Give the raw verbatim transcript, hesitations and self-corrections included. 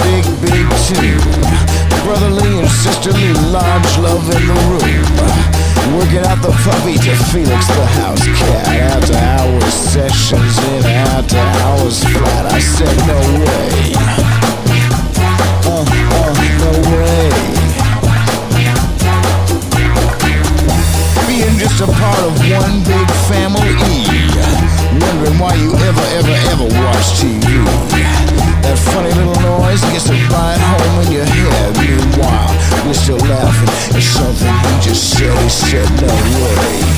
big, big tune. Brotherly and sisterly large love in the room. Working out the puppy to Felix the house cat. After hours sessions in, after hours flat. I said no way. Uh, uh, no way. Being just a part of one big family. Wondering why you ever, ever, ever watch T V. That funny little noise gets to ride home in your head. Meanwhile, we're still laughing at something he just said. He said no way.